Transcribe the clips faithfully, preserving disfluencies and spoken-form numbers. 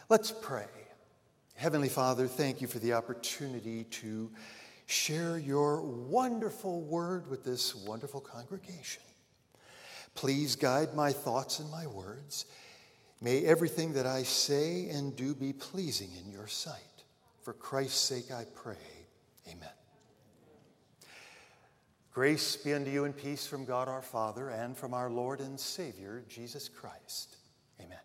Let's pray. Heavenly Father, thank you for the opportunity to share your wonderful word with this wonderful congregation. Please guide my thoughts and my words. May everything that I say and do be pleasing in your sight. For Christ's sake I pray. Amen. Grace be unto you and peace from God our Father and from our Lord and Savior, Jesus Christ. Amen.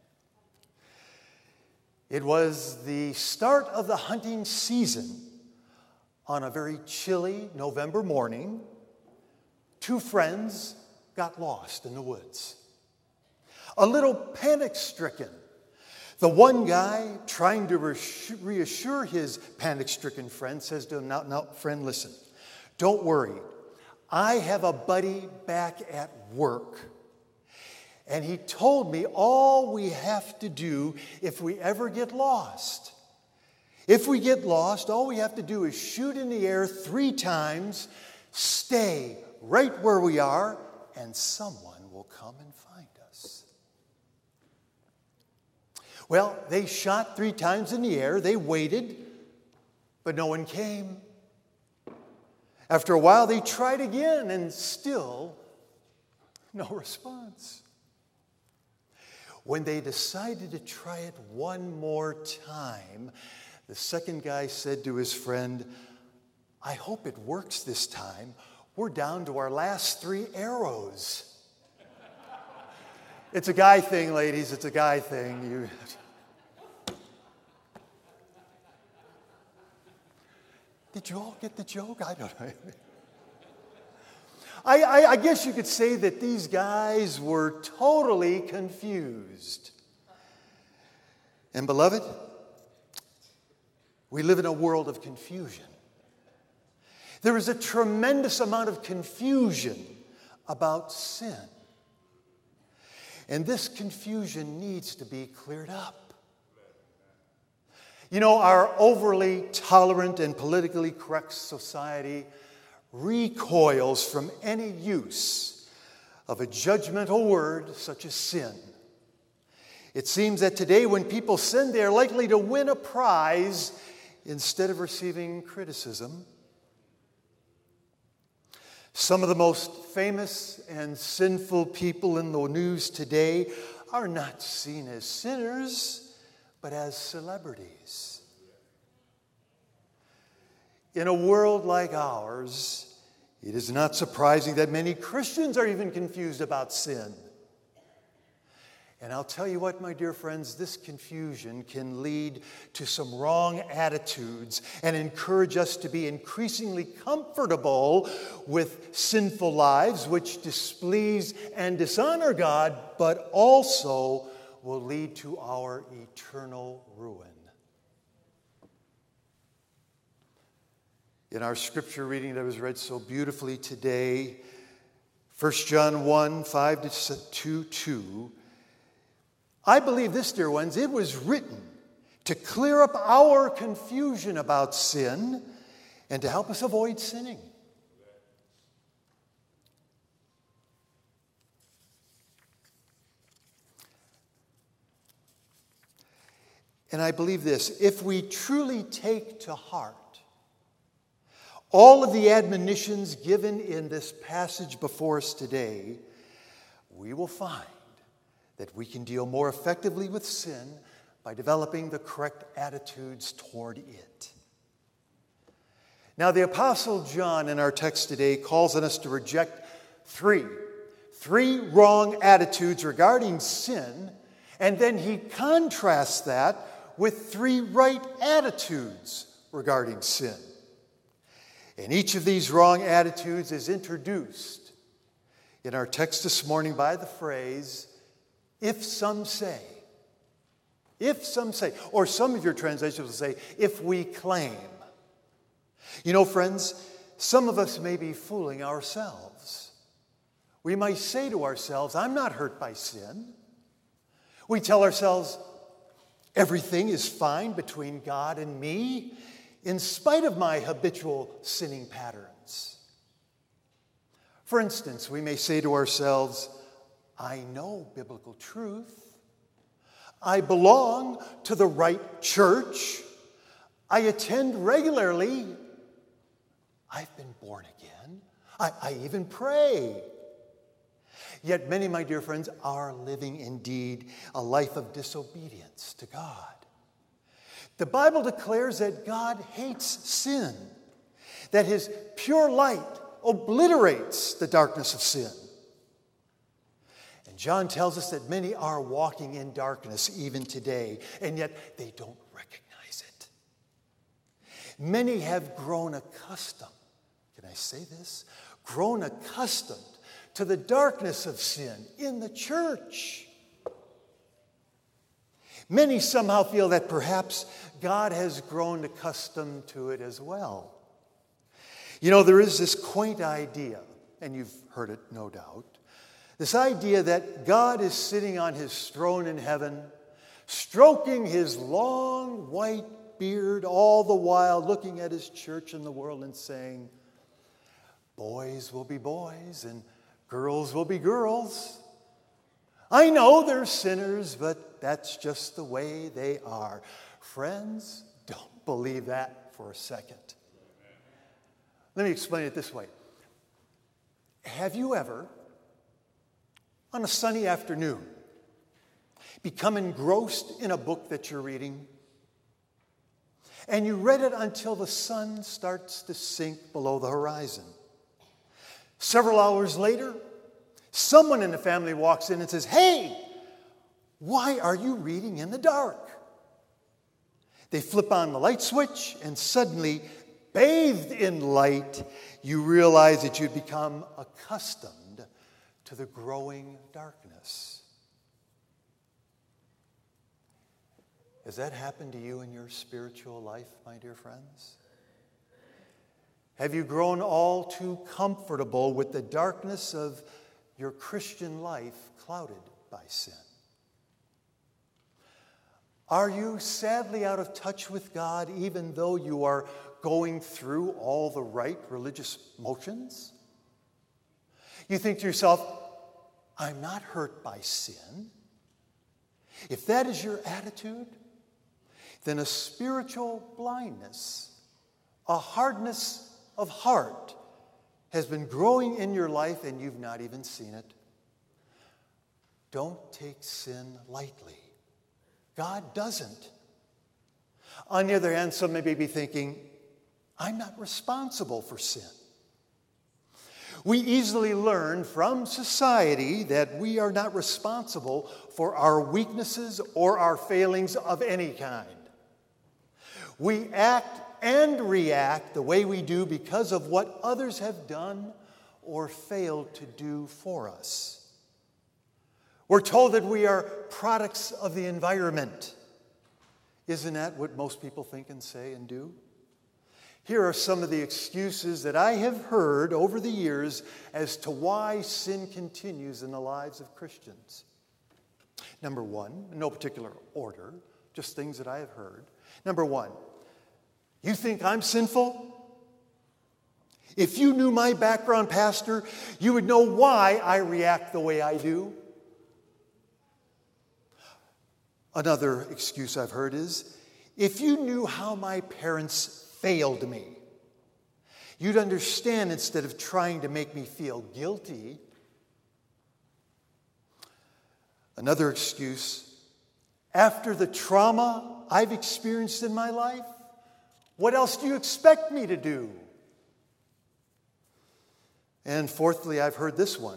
It was the start of the hunting season. On a very chilly November morning, two friends got lost in the woods. A little panic-stricken. The one guy, trying to reassure his panic-stricken friend, says to him, now, now, friend, listen, don't worry. I have a buddy back at work. And he told me all we have to do if we ever get lost. If we get lost, all we have to do is shoot in the air three times, stay right where we are, and someone will come and find us. Well, they shot three times in the air. They waited, but no one came. After a while, they tried again, and still no response. When they decided to try it one more time, the second guy said to his friend, I hope it works this time. We're down to our last three arrows. It's a guy thing, ladies. It's a guy thing. You... Did you all get the joke? I don't know. I, I, I guess you could say that these guys were totally confused. And beloved, we live in a world of confusion. There is a tremendous amount of confusion about sin. And this confusion needs to be cleared up. You know, our overly tolerant and politically correct society recoils from any use of a judgmental word such as sin. It seems that today when people sin, they are likely to win a prize instead of receiving criticism. Some of the most famous and sinful people in the news today are not seen as sinners, but as celebrities. In a world like ours, it is not surprising that many Christians are even confused about sin. And I'll tell you what, my dear friends, this confusion can lead to some wrong attitudes and encourage us to be increasingly comfortable with sinful lives which displease and dishonor God, but also will lead to our eternal ruin. In our scripture reading that was read so beautifully today, First John one, five to two, I believe this, dear ones, it was written to clear up our confusion about sin and to help us avoid sinning. And I believe this, if we truly take to heart all of the admonitions given in this passage before us today, we will find that we can deal more effectively with sin by developing the correct attitudes toward it. Now, the Apostle John in our text today calls on us to reject three, three wrong attitudes regarding sin, and then he contrasts that with three right attitudes regarding sin. And each of these wrong attitudes is introduced in our text this morning by the phrase, if some say. If some say. Or some of your translations will say, if we claim. You know, friends, some of us may be fooling ourselves. We might say to ourselves, I'm not hurt by sin. We tell ourselves, everything is fine between God and me, in spite of my habitual sinning patterns. For instance, we may say to ourselves, I know biblical truth. I belong to the right church. I attend regularly. I've been born again. I, I even pray. Yet many, my dear friends, are living indeed a life of disobedience to God. The Bible declares that God hates sin, that his pure light obliterates the darkness of sin. And John tells us that many are walking in darkness even today, and yet they don't recognize it. Many have grown accustomed, can I say this? Grown accustomed to the darkness of sin in the church. Many somehow feel that perhaps God has grown accustomed to it as well. You know, there is this quaint idea, and you've heard it no doubt, this idea that God is sitting on his throne in heaven, stroking his long white beard all the while, looking at his church and the world and saying, boys will be boys and girls will be girls. I know they're sinners, but that's just the way they are. Friends, don't believe that for a second. Let me explain it this way. Have you ever, on a sunny afternoon, become engrossed in a book that you're reading? And you read it until the sun starts to sink below the horizon. Several hours later, someone in the family walks in and says, "Hey, why are you reading in the dark?" They flip on the light switch, and suddenly, bathed in light, you realize that you've become accustomed to the growing darkness. Has that happened to you in your spiritual life, my dear friends? Have you grown all too comfortable with the darkness of your Christian life clouded by sin? Are you sadly out of touch with God even though you are going through all the right religious motions? You think to yourself, I'm not hurt by sin. If that is your attitude, then a spiritual blindness, a hardness of heart has been growing in your life and you've not even seen it. Don't take sin lightly. God doesn't. On the other hand, some may be thinking, I'm not responsible for sin. We easily learn from society that we are not responsible for our weaknesses or our failings of any kind. We act and react the way we do because of what others have done or failed to do for us. We're told that we are products of the environment. Isn't that what most people think and say and do? Here are some of the excuses that I have heard over the years as to why sin continues in the lives of Christians. Number one, in no particular order, just things that I have heard. Number one, you think I'm sinful? If you knew my background, Pastor, you would know why I react the way I do. Another excuse I've heard is, if you knew how my parents failed me, you'd understand instead of trying to make me feel guilty. Another excuse, after the trauma I've experienced in my life, what else do you expect me to do? And fourthly, I've heard this one.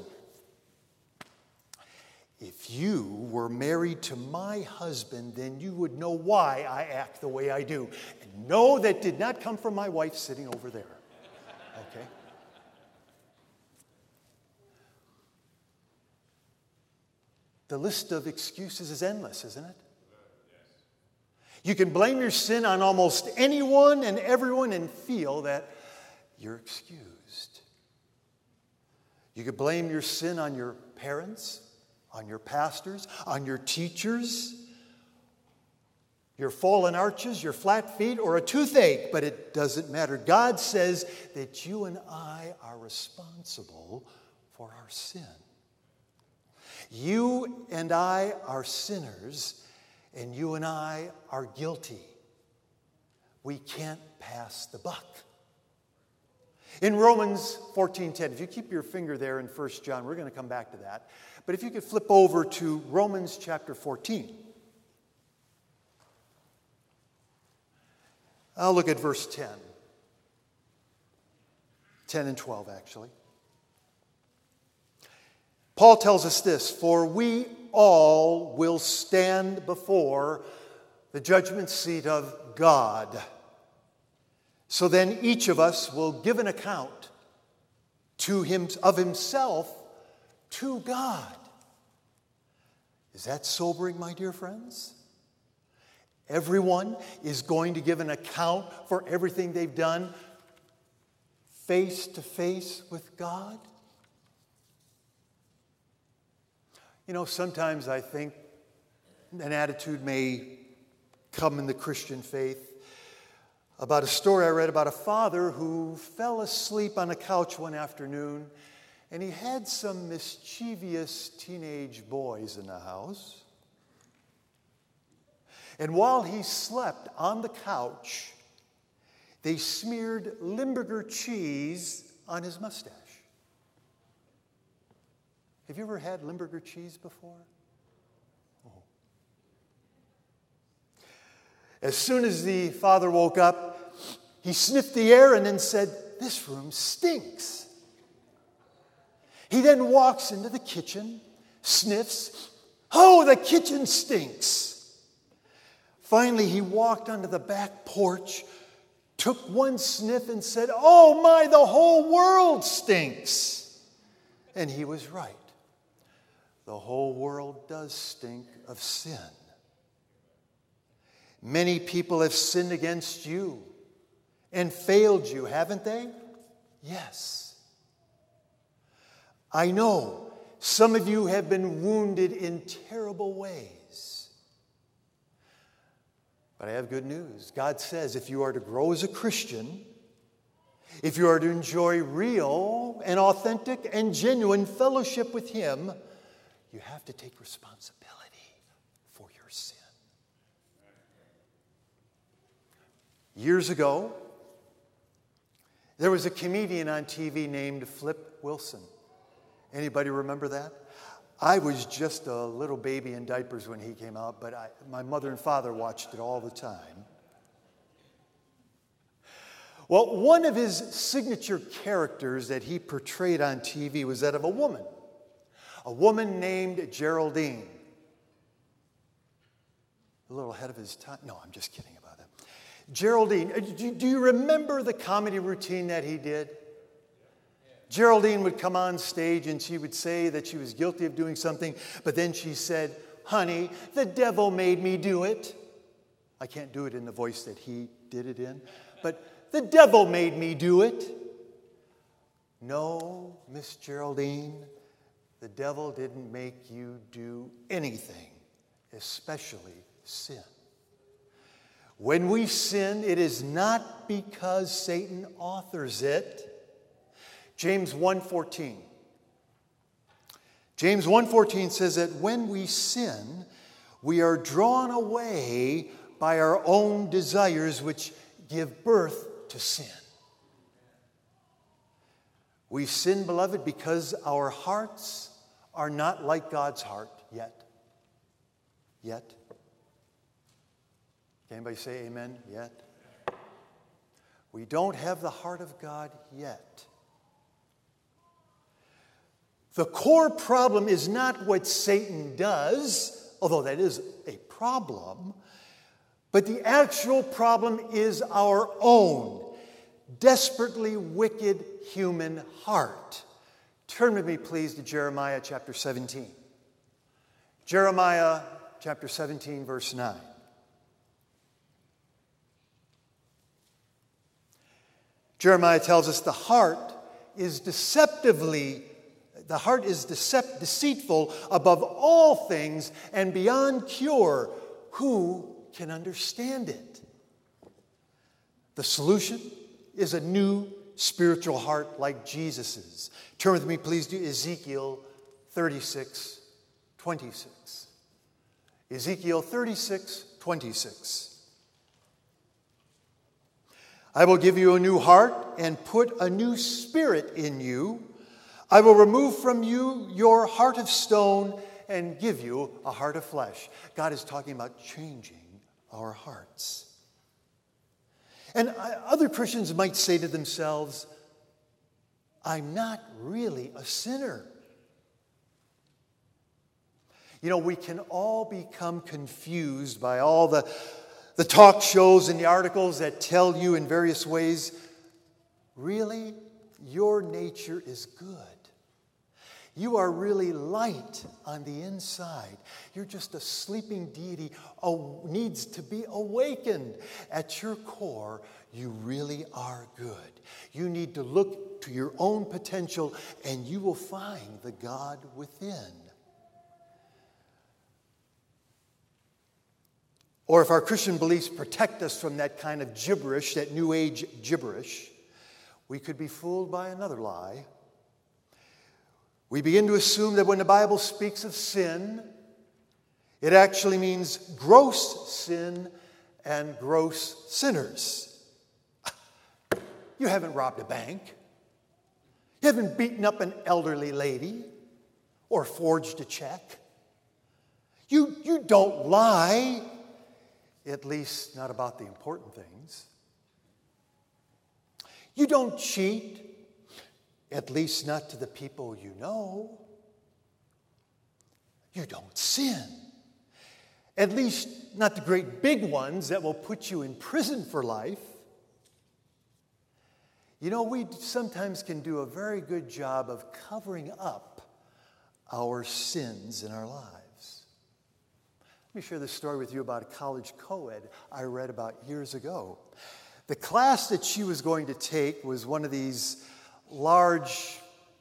If you were married to my husband, then you would know why I act the way I do. And no, that did not come from my wife sitting over there. Okay? The list of excuses is endless, isn't it? You can blame your sin on almost anyone and everyone and feel that you're excused. You could blame your sin on your parents, on your pastors, on your teachers, your fallen arches, your flat feet, or a toothache, but it doesn't matter. God says that you and I are responsible for our sin. You and I are sinners, and you and I are guilty. We can't pass the buck. In Romans fourteen ten, if you keep your finger there in First John, we're going to come back to that. But if you could flip over to Romans chapter fourteen. I'll look at verse ten. ten and twelve, actually. Paul tells us this, for we all will stand before the judgment seat of God. So then each of us will give an account to him of himself to God. Is that sobering, my dear friends? Everyone is going to give an account for everything they've done face to face with God. You know, sometimes I think an attitude may come in the Christian faith about a story I read about a father who fell asleep on a couch one afternoon, and he had some mischievous teenage boys in the house. And while he slept on the couch, they smeared Limburger cheese on his mustache. Have you ever had Limburger cheese before? Oh. As soon as the father woke up, he sniffed the air and then said, "This room stinks." He then walks into the kitchen, sniffs, "Oh, the kitchen stinks." Finally, he walked onto the back porch, took one sniff and said, "Oh my, the whole world stinks." And he was right. The whole world does stink of sin. Many people have sinned against you and failed you, haven't they? Yes. I know some of you have been wounded in terrible ways. But I have good news. God says if you are to grow as a Christian, if you are to enjoy real and authentic and genuine fellowship with Him, you have to take responsibility for your sin. Years ago, there was a comedian on T V named Flip Wilson. Anybody remember that? I was just a little baby in diapers when he came out, but I, my mother and father watched it all the time. Well, one of his signature characters that he portrayed on T V was that of a woman. A woman named Geraldine. A little ahead of his time. No, I'm just kidding about that. Geraldine, do you remember the comedy routine that he did? Geraldine would come on stage and she would say that she was guilty of doing something, but then she said, "Honey, the devil made me do it." I can't do it in the voice that he did it in, but the devil made me do it. No, Miss Geraldine, the devil didn't make you do anything, especially sin. When we sin, it is not because Satan authors it. James one fourteen. James one fourteen says that when we sin, we are drawn away by our own desires which give birth to sin. We sin, beloved, because our hearts are not like God's heart yet. Yet. Can anybody say amen? Yet. We don't have the heart of God yet. The core problem is not what Satan does, although that is a problem, but the actual problem is our own desperately wicked human heart. Turn with me, please, to Jeremiah chapter seventeen. Jeremiah chapter seventeen, verse nine. Jeremiah tells us the heart is deceptively, the heart is decept, deceitful above all things and beyond cure. Who can understand it? The solution is a new spiritual heart like Jesus's. Turn with me, please, to Ezekiel thirty-six, twenty-six. Ezekiel thirty-six twenty-six. I will give you a new heart and put a new spirit in you. I will remove from you your heart of stone and give you a heart of flesh. God is talking about changing our hearts. And other Christians might say to themselves, I'm not really a sinner. You know, we can all become confused by all the, the talk shows and the articles that tell you in various ways, really, your nature is good. You are really light on the inside. You're just a sleeping deity who needs to be awakened. At your core, you really are good. You need to look to your own potential and you will find the God within. Or if our Christian beliefs protect us from that kind of gibberish, that New Age gibberish, we could be fooled by another lie. We begin to assume that when the Bible speaks of sin, it actually means gross sin and gross sinners. You haven't robbed a bank. You haven't beaten up an elderly lady or forged a check. You, you don't lie, at least not about the important things. You don't cheat. At least not to the people you know. You don't sin. At least not the great big ones that will put you in prison for life. You know, we sometimes can do a very good job of covering up our sins in our lives. Let me share this story with you about a college co-ed I read about years ago. The class that she was going to take was one of these large,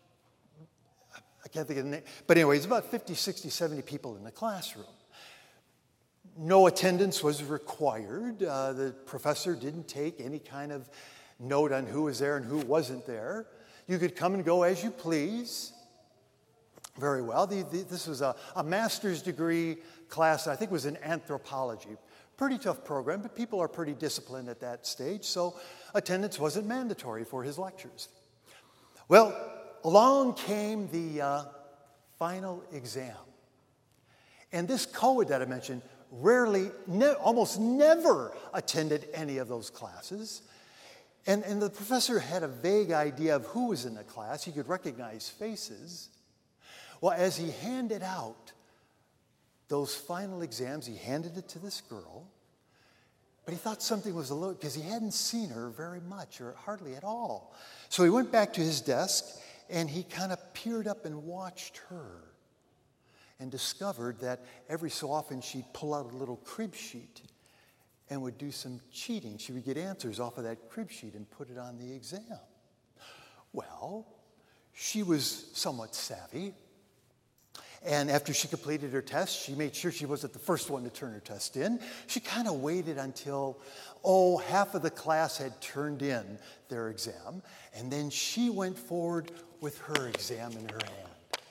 I can't think of the name, but anyway, it's about fifty, sixty, seventy people in the classroom. No attendance was required. Uh, the professor didn't take any kind of note on who was there and who wasn't there. You could come and go as you please. Very well. The, the, this was a, a master's degree class, I think it was in anthropology. Pretty tough program, but people are pretty disciplined at that stage, so attendance wasn't mandatory for his lectures. Well, along came the uh, final exam. And this co-ed that I mentioned rarely, ne- almost never attended any of those classes. And, and the professor had a vague idea of who was in the class. He could recognize faces. Well, as he handed out those final exams, he handed it to this girl. But he thought something was a little, because he hadn't seen her very much or hardly at all. So he went back to his desk and he kind of peered up and watched her and discovered that every so often she'd pull out a little crib sheet and would do some cheating. She would get answers off of that crib sheet and put it on the exam. Well, she was somewhat savvy. And after she completed her test, she made sure she wasn't the first one to turn her test in. She kind of waited until, oh, half of the class had turned in their exam. And then she went forward with her exam in her hand.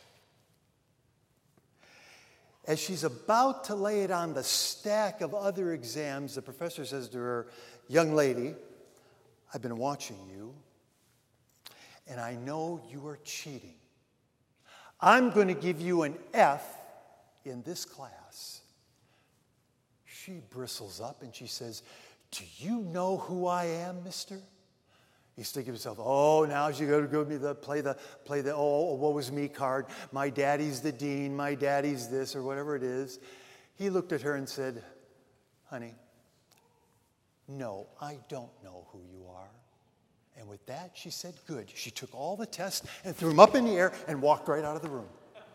As she's about to lay it on the stack of other exams, the professor says to her, young lady, I've been watching you, and I know you are cheating. I'm going to give you an F in this class. She bristles up and she says, do you know who I am, mister? He's thinking to himself, oh, now you go to go me the play the play the oh, woe was me card. My daddy's the dean, my daddy's this, or whatever it is. He looked at her and said, honey, no, I don't know who you are. And with that, she said, good. She took all the tests and threw them up in the air and walked right out of the room.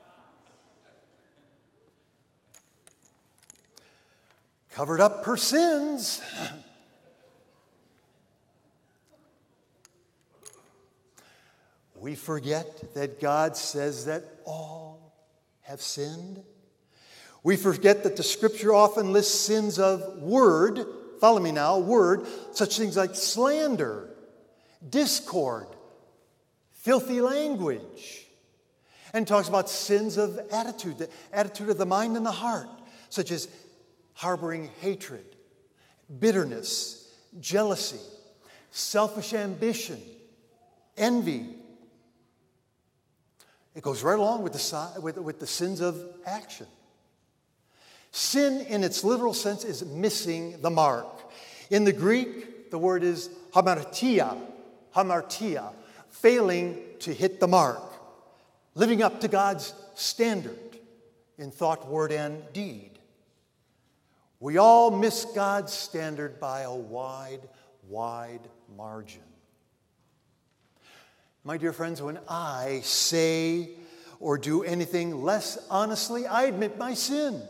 Covered up her sins. We forget that God says that all have sinned. We forget that the Scripture often lists sins of word, follow me now, word, such things like slander, discord, filthy language, and talks about sins of attitude, the attitude of the mind and the heart, such as harboring hatred, bitterness, jealousy, selfish ambition, envy. It goes right along with the, si- with, with the sins of action. Sin, in its literal sense, is missing the mark. In the Greek, the word is hamartia, hamartia, failing to hit the mark, living up to God's standard in thought, word, and deed. We all miss God's standard by a wide, wide margin. My dear friends, when I say or do anything less honestly, I admit my sin.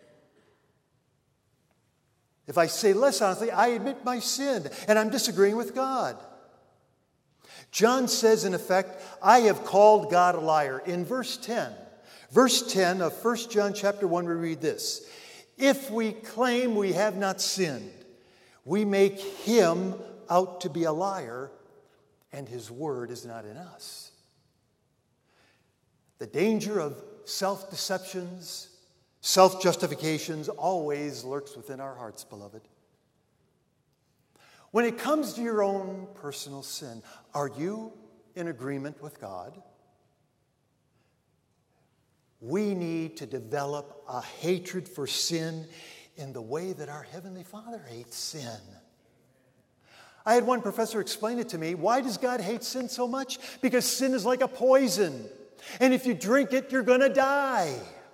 If I say less honestly, I admit my sin, and I'm disagreeing with God. John says, in effect, I have called God a liar. In verse ten, verse ten of First John chapter one, we read this. If we claim we have not sinned, we make him out to be a liar, and his word is not in us. The danger of self-deceptions, self-justifications always lurks within our hearts, beloved. When it comes to your own personal sin, are you in agreement with God? We need to develop a hatred for sin in the way that our Heavenly Father hates sin. I had one professor explain it to me. Why does God hate sin so much? Because sin is like a poison. And if you drink it, you're going to die.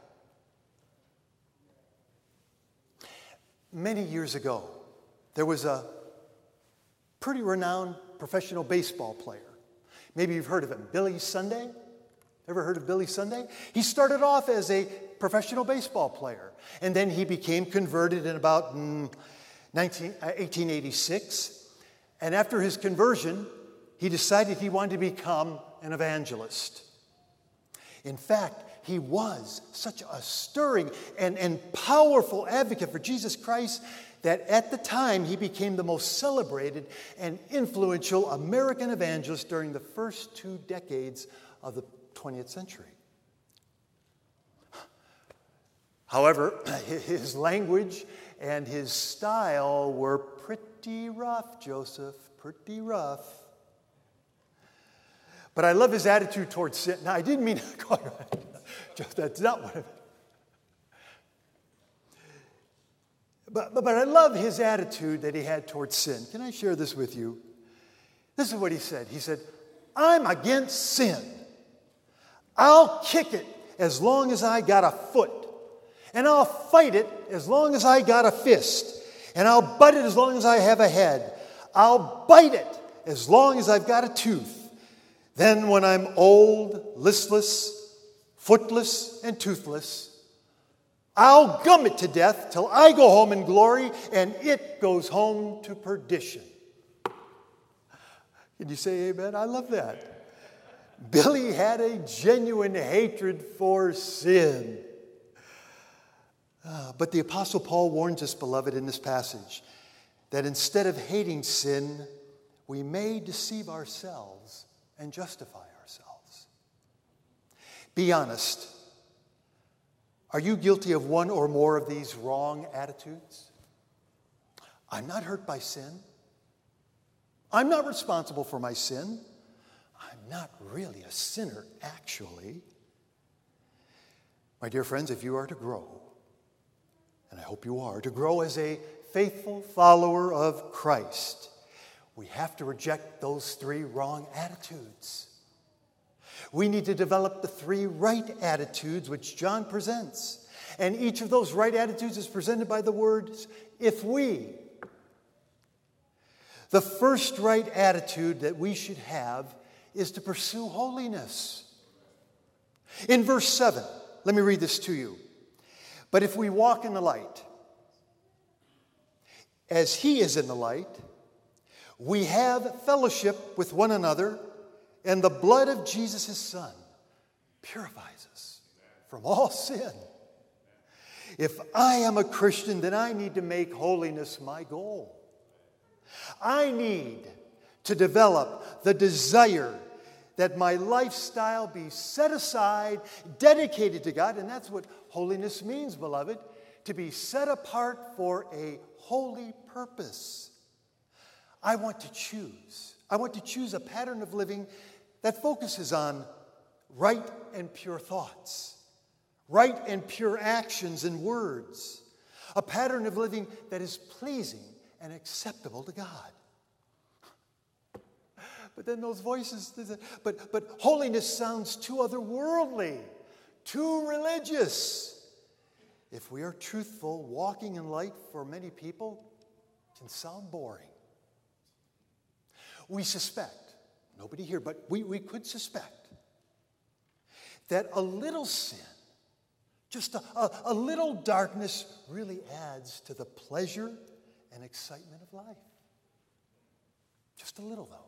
Many years ago, there was a pretty renowned professional baseball player. Maybe you've heard of him, Billy Sunday. Ever heard of Billy Sunday? He started off as a professional baseball player, and then he became converted in about mm, eighteen eighty-six. And after his conversion, he decided he wanted to become an evangelist. In fact, he was such a stirring and, and powerful advocate for Jesus Christ that at the time he became the most celebrated and influential American evangelist during the first two decades of the twentieth century. However, his language and his style were pretty rough, Joseph, pretty rough. But I love his attitude towards sin. Now, I didn't mean to call you. That's not what I meant. But, but, but I love his attitude that he had towards sin. Can I share this with you? This is what he said. He said, I'm against sin. I'll kick it as long as I got a foot. And I'll fight it as long as I got a fist. And I'll butt it as long as I have a head. I'll bite it as long as I've got a tooth. Then when I'm old, listless, footless, and toothless, I'll gum it to death till I go home in glory and it goes home to perdition. Can you say amen? I love that. Billy had a genuine hatred for sin. Uh, but the Apostle Paul warns us, beloved, in this passage, that instead of hating sin, we may deceive ourselves and justify ourselves. Be honest. Are you guilty of one or more of these wrong attitudes? I'm not hurt by sin. I'm not responsible for my sin. I'm not really a sinner, actually. My dear friends, if you are to grow, and I hope you are, to grow as a faithful follower of Christ, we have to reject those three wrong attitudes. We need to develop the three right attitudes which John presents. And each of those right attitudes is presented by the words, if we. The first right attitude that we should have is to pursue holiness. In verse seven, let me read this to you. But if we walk in the light, as he is in the light, we have fellowship with one another, and the blood of Jesus, his Son, purifies us from all sin. If I am a Christian, then I need to make holiness my goal. I need to develop the desire that my lifestyle be set aside, dedicated to God, and that's what holiness means, beloved, to be set apart for a holy purpose. I want to choose. I want to choose a pattern of living that focuses on right and pure thoughts, right and pure actions and words, a pattern of living that is pleasing and acceptable to God. But then those voices, but, but holiness sounds too otherworldly, too religious. If we are truthful, walking in light for many people can sound boring. We suspect, nobody here, but we, we could suspect that a little sin, just a, a, a little darkness really adds to the pleasure and excitement of life. Just a little, though.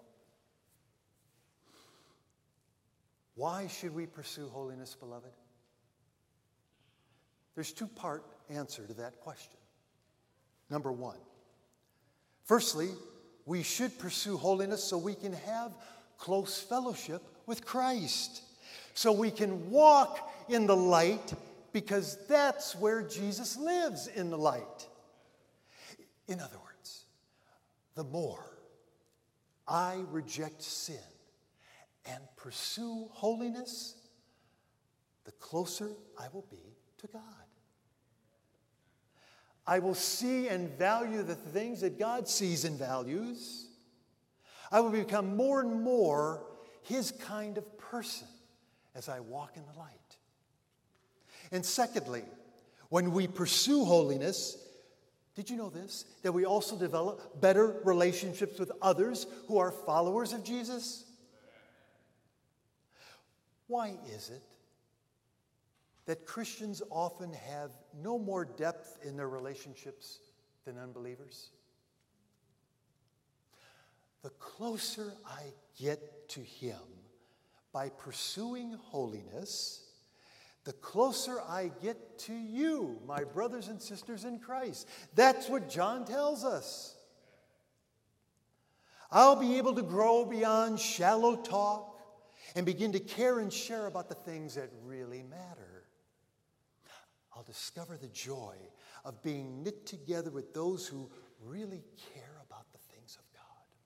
Why should we pursue holiness, beloved? There's a two-part answer to that question. Number one, firstly, we should pursue holiness so we can have close fellowship with Christ, so we can walk in the light, because that's where Jesus lives, in the light. In other words, the more I reject sin and pursue holiness, the closer I will be to God. I will see and value the things that God sees and values. I will become more and more His kind of person as I walk in the light. And secondly, when we pursue holiness, did you know this? That we also develop better relationships with others who are followers of Jesus? Why is it that Christians often have no more depth in their relationships than unbelievers? The closer I get to Him by pursuing holiness, the closer I get to you, my brothers and sisters in Christ. That's what John tells us. I'll be able to grow beyond shallow talk and begin to care and share about the things that really matter. I'll discover the joy of being knit together with those who really care about the things of God.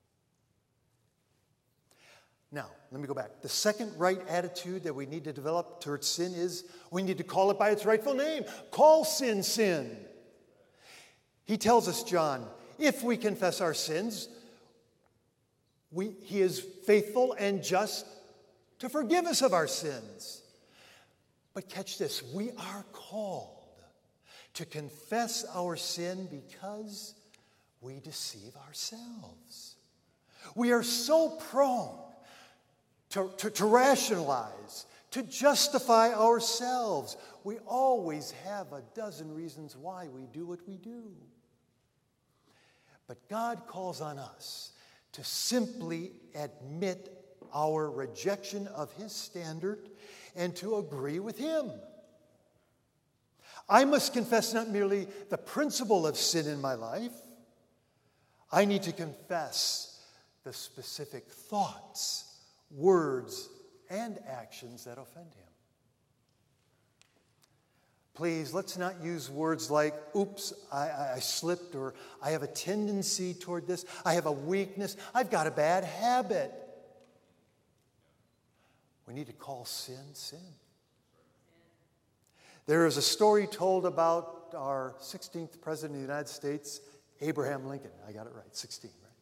Now, let me go back. The second right attitude that we need to develop towards sin is we need to call it by its rightful name. Call sin, sin. He tells us, John, if we confess our sins, we, He is faithful and just to forgive us of our sins. But catch this, we are called to confess our sin because we deceive ourselves. We are so prone to, to, to rationalize, to justify ourselves. We always have a dozen reasons why we do what we do. But God calls on us to simply admit our rejection of His standard and to agree with Him. I must confess not merely the principle of sin in my life. I need to confess the specific thoughts, words, and actions that offend Him. Please, let's not use words like, oops, I, I slipped, or I have a tendency toward this, I have a weakness, I've got a bad habit. We need to call sin, sin. There is a story told about our sixteenth President of the United States, Abraham Lincoln. I got it right, sixteen, right?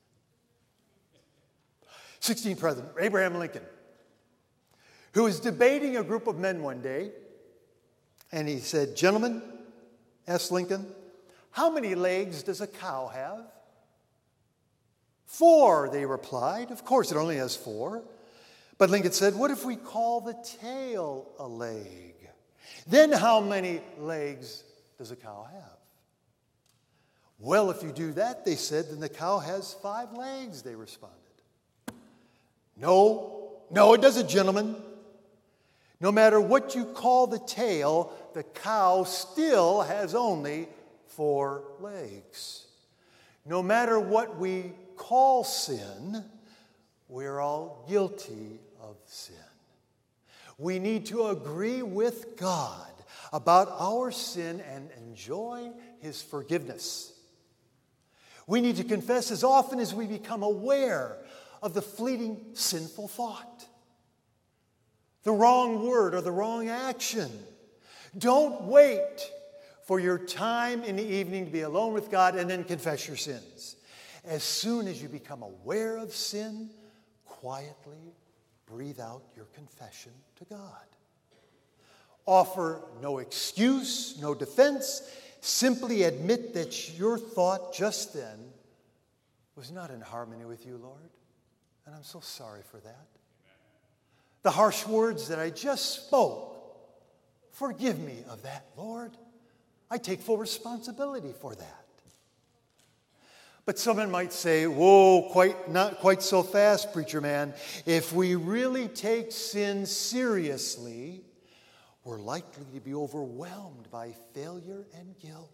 sixteenth President, Abraham Lincoln, who was debating a group of men one day, and he said, "Gentlemen," asked Lincoln, "how many legs does a cow have?" "Four," they replied. Of course, it only has four. But Lincoln said, "What if we call the tail a leg? Then how many legs does a cow have?" "Well, if you do that," they said, "then the cow has five legs," they responded. No, no, it doesn't, gentlemen. No matter what you call the tail, the cow still has only four legs. No matter what we call sin, we're all guilty of sin. We need to agree with God about our sin and enjoy His forgiveness. We need to confess as often as we become aware of the fleeting sinful thought, the wrong word, or the wrong action. Don't wait for your time in the evening to be alone with God and then confess your sins. As soon as you become aware of sin, quietly breathe out your confession to God. Offer no excuse, no defense. Simply admit that your thought just then was not in harmony with you, Lord. And I'm so sorry for that. The harsh words that I just spoke, forgive me of that, Lord. I take full responsibility for that. But someone might say, whoa, quite not quite so fast, preacher man. If we really take sin seriously, we're likely to be overwhelmed by failure and guilt.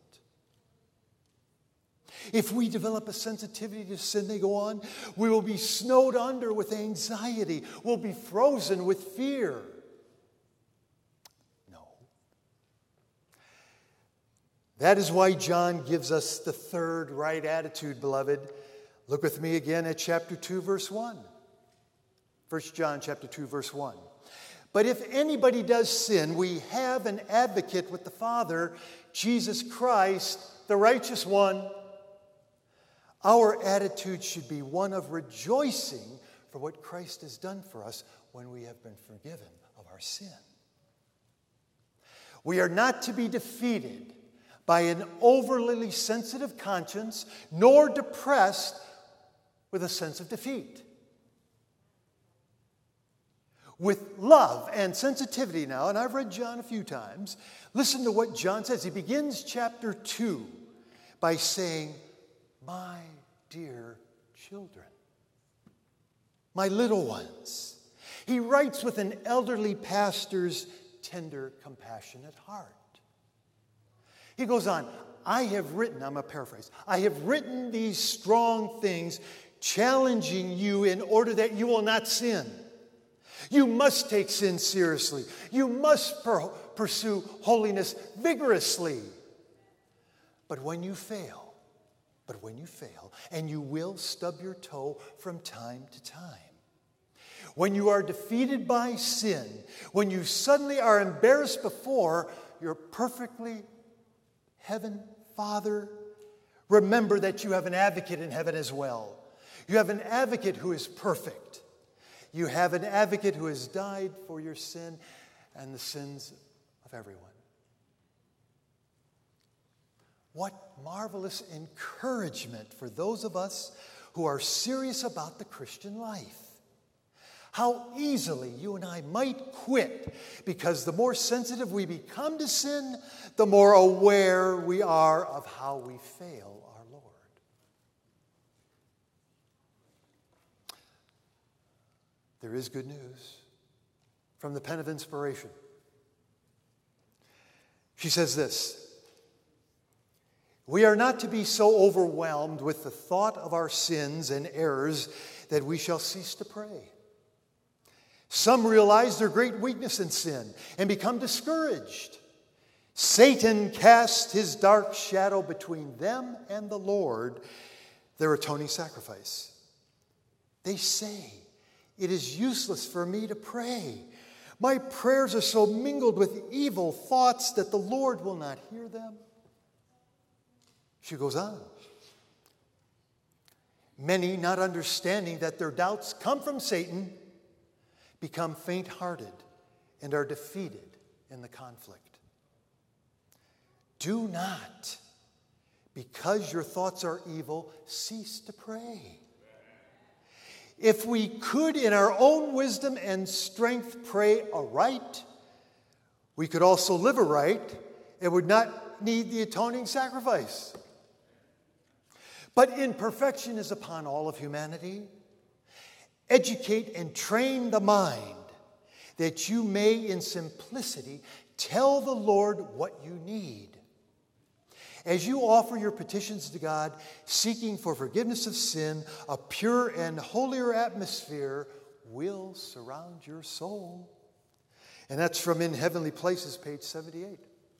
If we develop a sensitivity to sin, they go on, we will be snowed under with anxiety. We'll be frozen with fear. No. That is why John gives us the third right attitude, beloved. Look with me again at chapter two, verse one. First John chapter two, verse one. But if anybody does sin, we have an advocate with the Father, Jesus Christ, the righteous one. Our attitude should be one of rejoicing for what Christ has done for us when we have been forgiven of our sin. We are not to be defeated by an overly sensitive conscience, nor depressed with a sense of defeat. With love and sensitivity now, and I've read John a few times, listen to what John says. He begins chapter two by saying, my dear children, my little ones. He writes with an elderly pastor's tender, compassionate heart. He goes on, I have written, I'm a paraphrase, I have written these strong things challenging you in order that you will not sin. You must take sin seriously. You must per- pursue holiness vigorously. But when you fail, but when you fail, and you will stub your toe from time to time, when you are defeated by sin, when you suddenly are embarrassed before your perfectly heaven Father, remember that you have an advocate in heaven as well. You have an advocate who is perfect. You have an advocate who has died for your sin and the sins of everyone. What marvelous encouragement for those of us who are serious about the Christian life. How easily you and I might quit, because the more sensitive we become to sin, the more aware we are of how we fail our Lord. There is good news from the pen of inspiration. She says this: we are not to be so overwhelmed with the thought of our sins and errors that we shall cease to pray. Some realize their great weakness in sin and become discouraged. Satan casts his dark shadow between them and the Lord, their atoning sacrifice. They say, it is useless for me to pray. My prayers are so mingled with evil thoughts that the Lord will not hear them. She goes on. Many, not understanding that their doubts come from Satan, become faint-hearted and are defeated in the conflict. Do not, because your thoughts are evil, cease to pray. If we could in our own wisdom and strength pray aright, we could also live aright and would not need the atoning sacrifice. But imperfection is upon all of humanity. Educate and train the mind that you may in simplicity tell the Lord what you need. As you offer your petitions to God, seeking for forgiveness of sin, a pure and holier atmosphere will surround your soul. And that's from In Heavenly Places, page seventy-eight.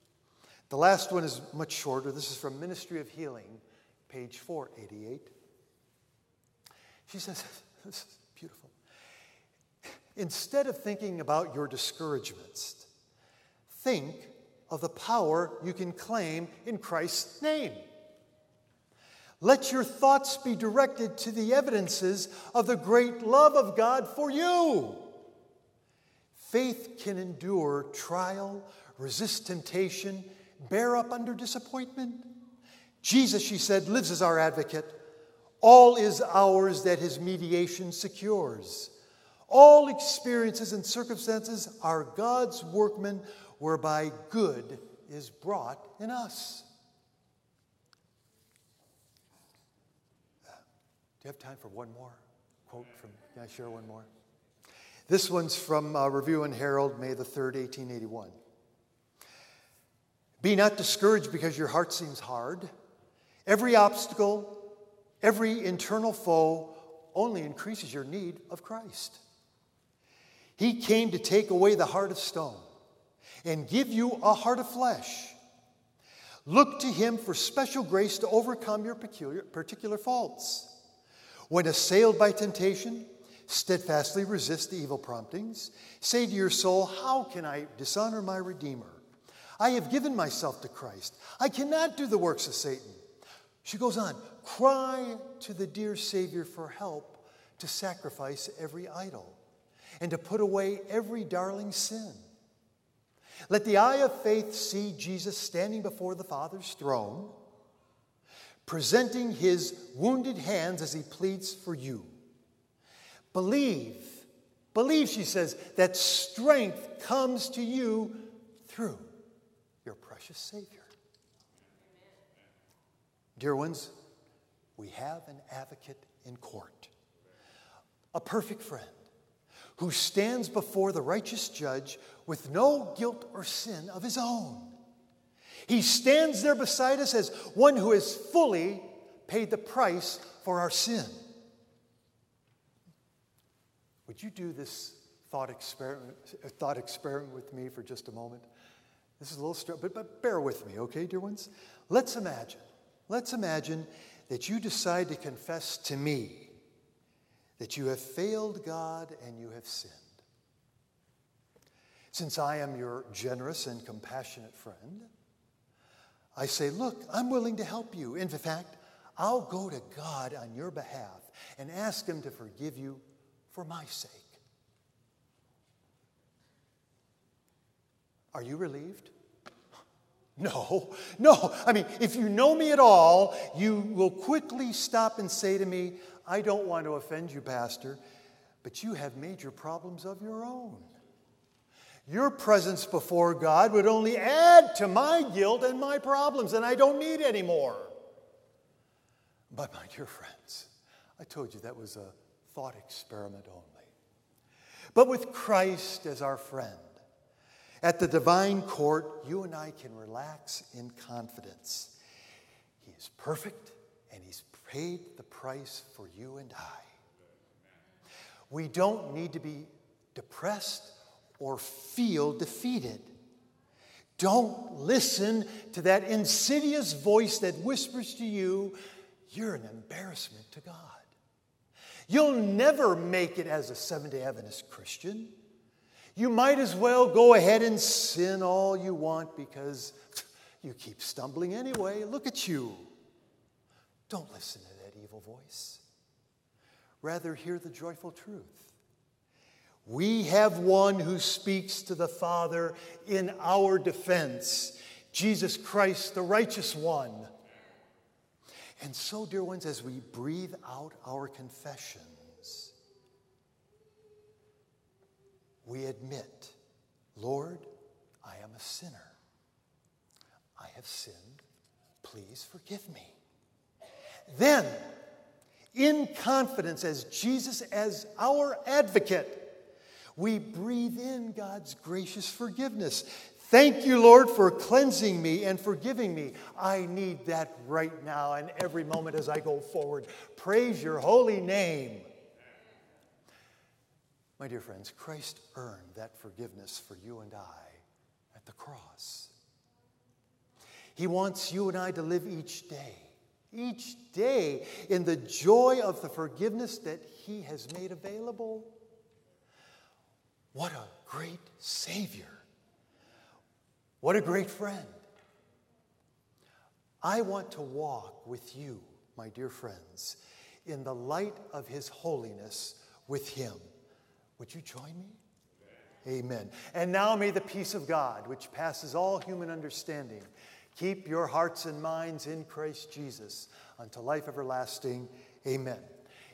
The last one is much shorter. This is from Ministry of Healing, page four eighty-eight. She says, this is beautiful. Instead of thinking about your discouragements, think of the power you can claim in Christ's name. Let your thoughts be directed to the evidences of the great love of God for you. Faith can endure trial, resist temptation, bear up under disappointment. Jesus, she said, lives as our advocate. All is ours that his mediation secures. All experiences and circumstances are God's workmen, whereby good is brought in us. Uh, do you have time for one more quote from, can I share one more? This one's from uh, Review and Herald, May the third, eighteen eighty-one. Be not discouraged because your heart seems hard. Every obstacle, every internal foe only increases your need of Christ. He came to take away the heart of stone and give you a heart of flesh. Look to him for special grace to overcome your peculiar, particular faults. When assailed by temptation, steadfastly resist the evil promptings. Say to your soul, how can I dishonor my Redeemer? I have given myself to Christ. I cannot do the works of Satan. She goes on, cry to the dear Savior for help to sacrifice every idol and to put away every darling sin. Let the eye of faith see Jesus standing before the Father's throne, presenting his wounded hands as he pleads for you. Believe, believe, she says, that strength comes to you through your precious Savior. Dear ones, we have an advocate in court, a perfect friend who stands before the righteous judge with no guilt or sin of his own. He stands there beside us as one who has fully paid the price for our sin. Would you do this thought experiment, thought experiment with me for just a moment? This is a little strange, but, but bear with me, okay, dear ones? Let's imagine, let's imagine that you decide to confess to me that you have failed God and you have sinned. Since I am your generous and compassionate friend, I say, look, I'm willing to help you. In fact, I'll go to God on your behalf and ask him to forgive you for my sake. Are you relieved? No, no. I mean, if you know me at all, you will quickly stop and say to me, I don't want to offend you, Pastor, but you have major problems of your own. Your presence before God would only add to my guilt and my problems, and I don't need any more. But my dear friends, I told you that was a thought experiment only. But with Christ as our friend, at the divine court, you and I can relax in confidence. He is perfect, and he's paid the price for you and I. We don't need to be depressed or feel defeated. Don't listen to that insidious voice that whispers to you, you're an embarrassment to God. You'll never make it as a Seventh-day Adventist Christian. You might as well go ahead and sin all you want because you keep stumbling anyway. Look at you. Don't listen to that evil voice. Rather, hear the joyful truth. We have one who speaks to the Father in our defense, Jesus Christ, the righteous one. And so, dear ones, as we breathe out our confessions, we admit, Lord, I am a sinner. I have sinned. Please forgive me. Then, in confidence as Jesus as our advocate, we breathe in God's gracious forgiveness. Thank you, Lord, for cleansing me and forgiving me. I need that right now and every moment as I go forward. Praise your holy name. My dear friends, Christ earned that forgiveness for you and I at the cross. He wants you and I to live each day, each day in the joy of the forgiveness that He has made available. What a great Savior. What a great friend. I want to walk with you, my dear friends, in the light of His holiness with Him. Would you join me? Amen. And now may the peace of God, which passes all human understanding, keep your hearts and minds in Christ Jesus unto life everlasting. Amen.